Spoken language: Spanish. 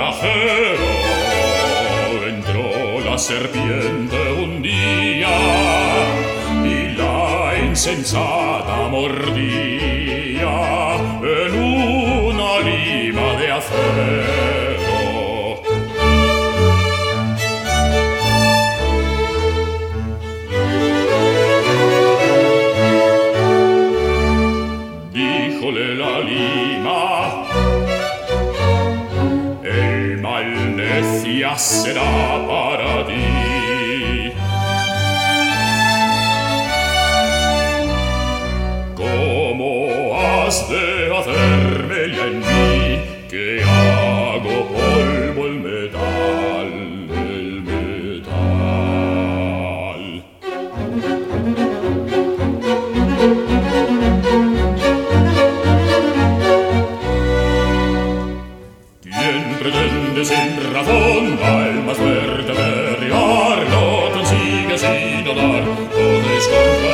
acero entró la serpiente un día y la insensata mordía en una lima de acero. Díjole la lima: el mal necia será para ti. ¿Cómo has de hacerme ya en mí que hago polvo el metal, el metal? ¿Quién pretende sin razón al más fuerte derribar? No consigue sino dar o descontar